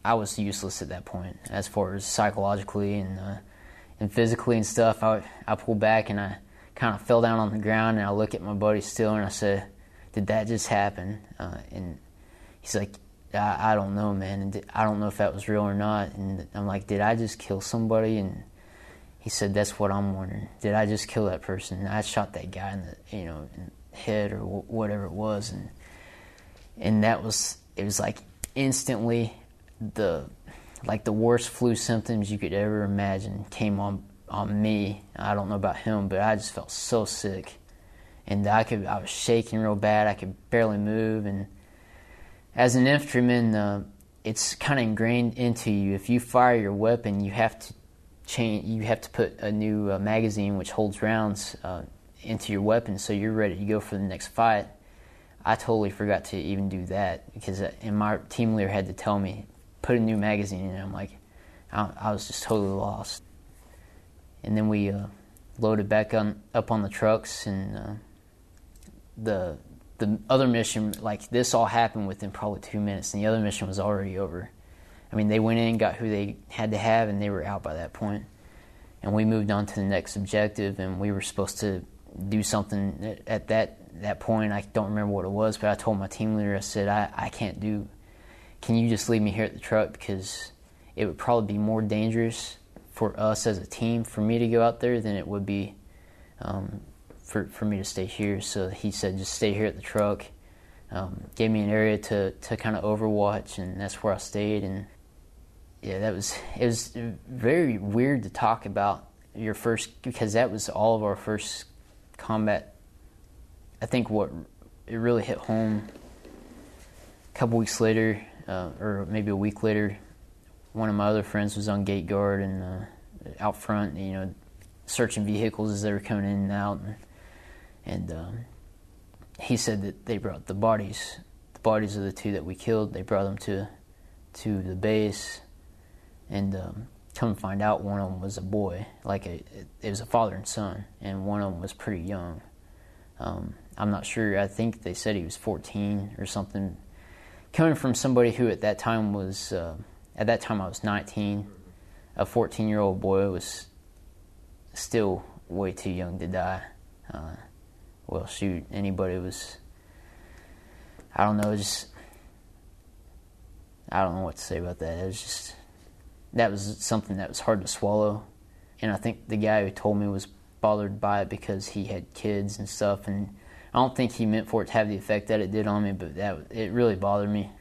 I was useless at that point as far as psychologically and physically and stuff. I pulled back and I kind of fell down on the ground, and I look at my buddy still, and I said, "Did that just happen?" And he's like, I don't know, man. And I don't know if that was real or not. And I'm like, did I just kill somebody? And he said, that's what I'm wondering. Did I just kill that person? I shot that guy in the, in the head or whatever it was. And it was like instantly the worst flu symptoms you could ever imagine came on me. I don't know about him, but I just felt so sick. And I was shaking real bad. I could barely move. And as an infantryman, it's kind of ingrained into you. If you fire your weapon, you have to change. You have to put a new magazine which holds rounds into your weapon, so you're ready to go for the next fight. I totally forgot to even do that because, and my team leader had to tell me, put a new magazine in. I'm like, I was just totally lost. And then we loaded back up on the trucks, and the other mission, like this all happened within probably 2 minutes, and the other mission was already over. I mean, they went in, got who they had to have, and they were out by that point. And we moved on to the next objective, and we were supposed to do something at that point. I don't remember what it was, but I told my team leader, I said, I can't do, can you just leave me here at the truck, because it would probably be more dangerous for us as a team for me to go out there than it would be for me to stay here. So he said, just stay here at the truck. Gave me an area to kind of overwatch, and that's where I stayed. And yeah, it was very weird to talk about your first, because that was all of our first combat. I think what it really hit home a couple weeks later, or maybe a week later, one of my other friends was on gate guard and out front, searching vehicles as they were coming in and out. And he said that they brought the bodies of the two that we killed. They brought them to the base, and come to find out, one of them was a boy. It was a father and son, and one of them was pretty young. I'm not sure. I think they said he was 14 or something. Coming from somebody who at that time was, I was 19. A 14-year-old boy was still way too young to die. Well, shoot, anybody was, I don't know what to say about that. It was just, that was something that was hard to swallow. And I think the guy who told me was bothered by it because he had kids and stuff, and I don't think he meant for it to have the effect that it did on me, but it really bothered me.